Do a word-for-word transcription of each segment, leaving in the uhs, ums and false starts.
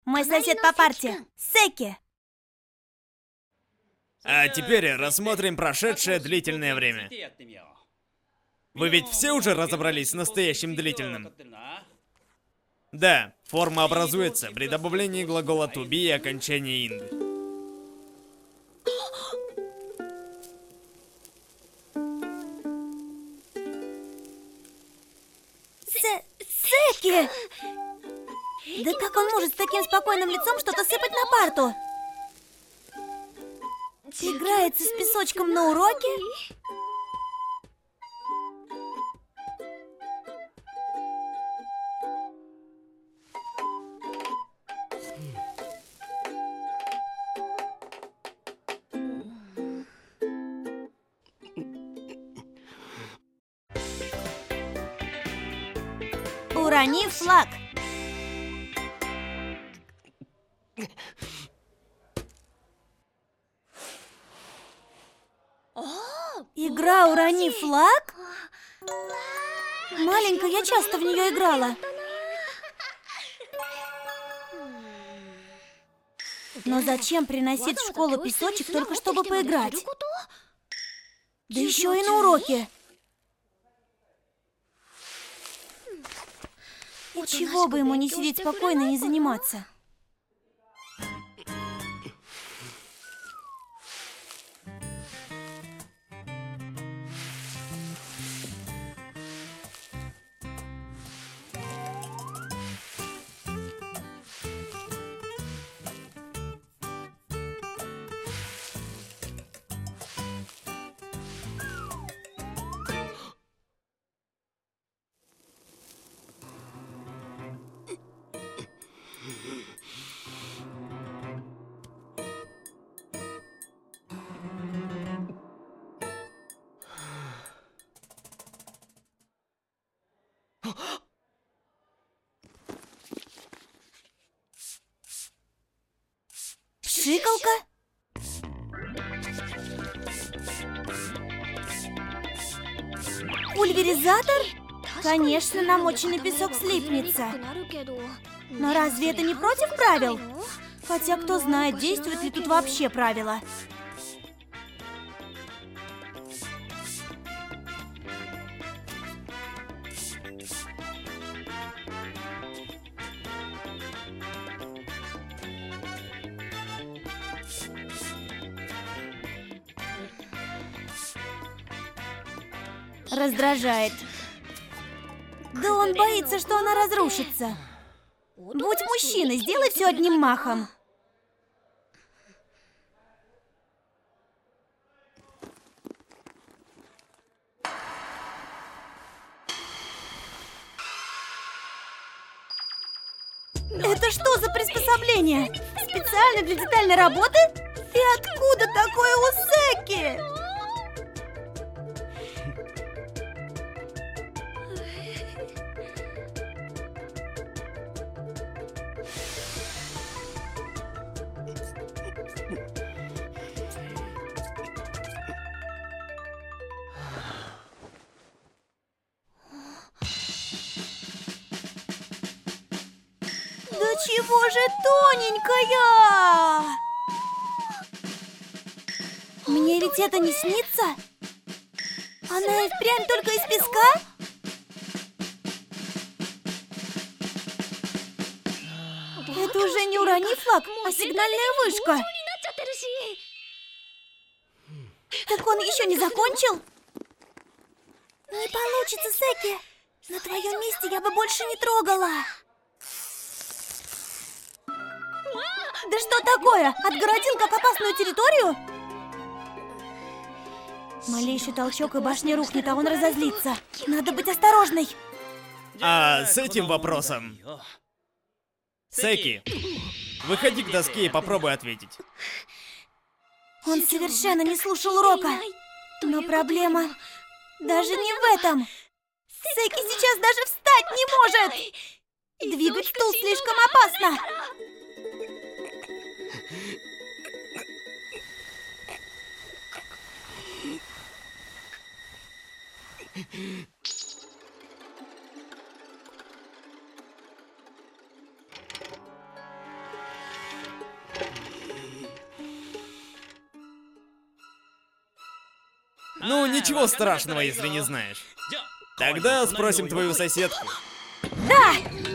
Мой сосед по парте, Секи. А теперь рассмотрим прошедшее длительное время. Вы ведь все уже разобрались с настоящим длительным? Да, форма образуется при добавлении глагола to be и окончании ing. Се... Секи! Да как он может с таким спокойным лицом что-то сыпать на парту? Играется с песочком на уроке? Урони флаг. Игра «Урони флаг»? Маленькая, я часто в нее играла. Но зачем приносить в школу песочек только чтобы поиграть? Да еще и на уроке. И чего бы ему не сидеть спокойно и не заниматься? Пшикалка? Пульверизатор? Конечно, намоченный песок слипнется. Но разве это не против правил? Хотя кто знает, действует ли тут вообще правило. Раздражает. Да он боится, что она разрушится. Будь мужчиной, сделай все одним махом. Это что за приспособление? Специально для детальной работы? И откуда такое у Секи? Да чего же тоненькая? Мне ведь это не снится? Она и впрямь только из песка? Это уже не урони флаг, а сигнальная вышка. Так он еще не закончил? Не получится, Секи. На твоем месте я бы больше не трогала. Да что такое? Отгородил как опасную территорию? Малейший толчок, и башня рухнет, а он разозлится. Надо быть осторожной. А с этим вопросом... Секи, выходи к доске и попробуй ответить. Он совершенно не слушал урока. Но проблема даже не в этом. Секи сейчас даже встать не может. Двигать стул слишком опасно. Ну, ничего страшного, если не знаешь. Тогда спросим твою соседку. Да!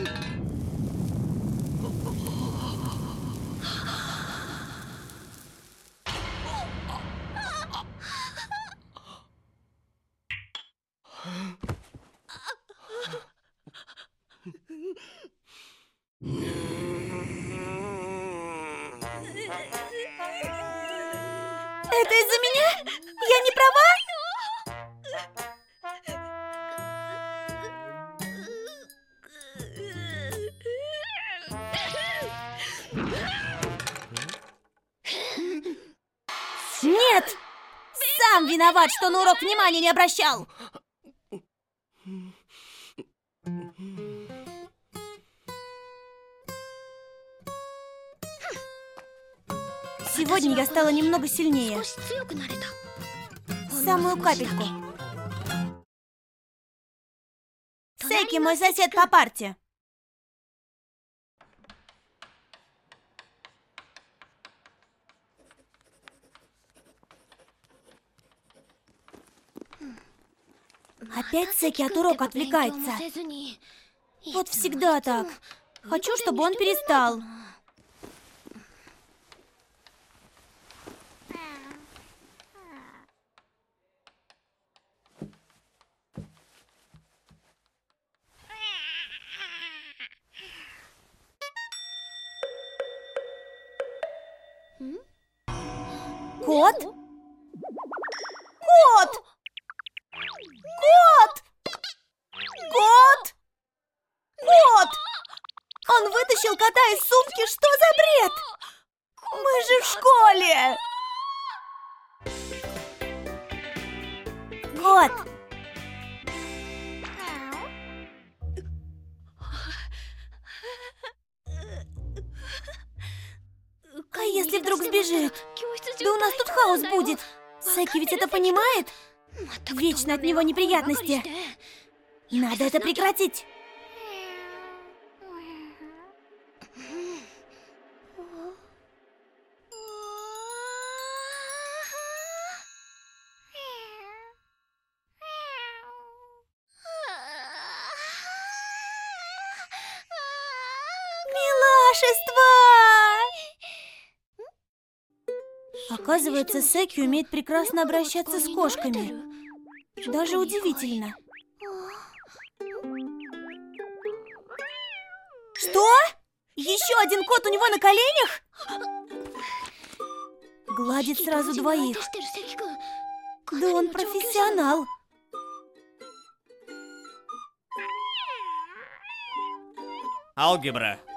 Это из-за меня? Я не права? Нет! Сам виноват, что на урок внимания не обращал! Сегодня я стала немного сильнее. Самую капельку. Сэки мой сосед по парте. Опять Сэки от урока отвлекается. Вот всегда так. Хочу, чтобы он перестал. Кот? Кот! Кот! Кот! Кот! Он вытащил кота из сумки. Что за бред? Мы же в школе! Кот! А если вдруг сбежит? Да у нас тут хаос будет. Сэки ведь это понимает? Вечно от него неприятности. Надо это прекратить. Милашество! Оказывается, Сэки умеет прекрасно обращаться с кошками. Даже удивительно. Что? Еще один кот у него на коленях? Гладит сразу двоих. Да он профессионал. Алгебра.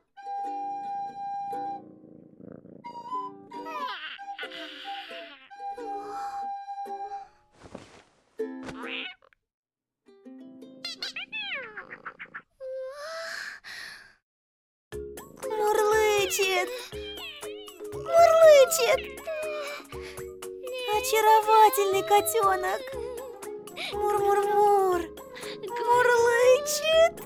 Мурлычет. Мурлычет. Очаровательный котенок. Мур-мур-мур. Мурлычет.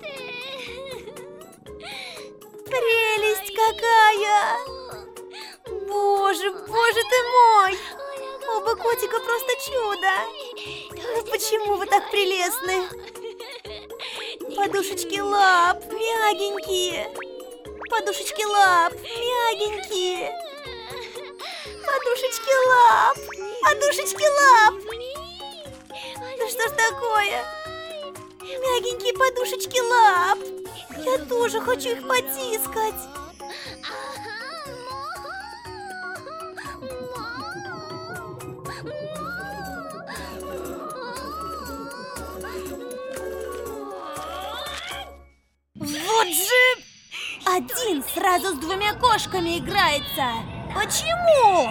Прелесть какая! Боже, боже ты мой! Оба котика просто чудо! Ну почему вы так прелестны? Подушечки лап, мягенькие. Подушечки лап, мягенькие. Подушечки лап, подушечки лап. Да что ж такое? Мягенькие подушечки лап. Я тоже хочу их потискать. Вот же! Один сразу с двумя кошками играется. Почему?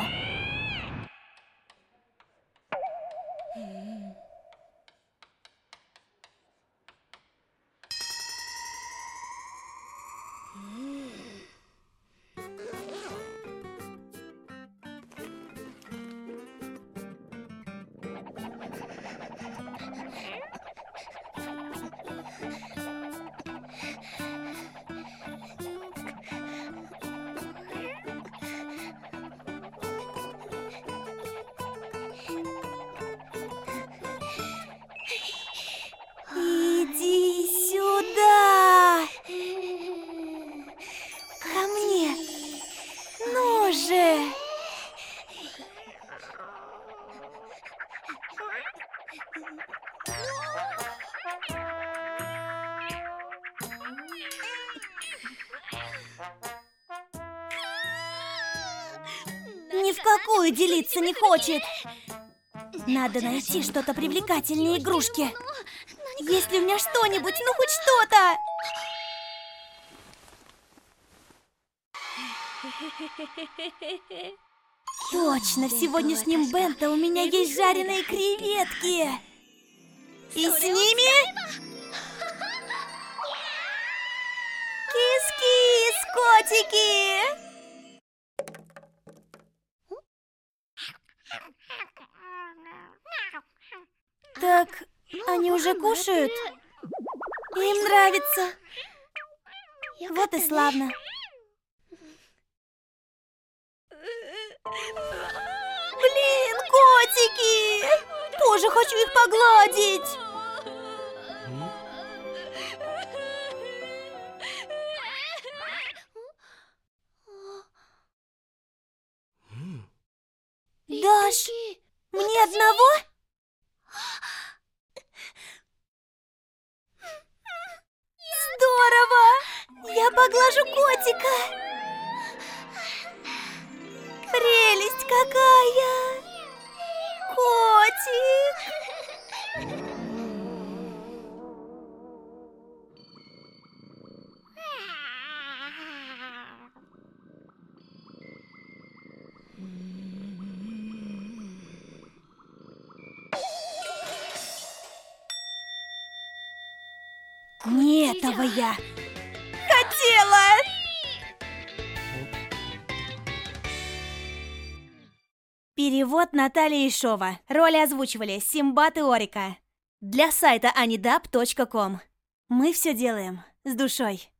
ни в какую делиться не хочет. Надо найти что-то привлекательнее игрушки. Есть ли у меня что-нибудь, ну хоть что-то? Точно, в сегодняшнем бенто у меня есть жареные креветки. И с ними... Кис-кис, котики! Так, они уже кушают? Им нравится. Вот и славно. Блин, котики! Тоже хочу их погладить. Даш, мне одного? Здорово! Я поглажу котика. Прелесть какая! Котик! Не этого я хотела! Перевод Наталья Ишова. Роли озвучивали Симбат и Орика. Для сайта анидаб точка ком. Мы все делаем с душой.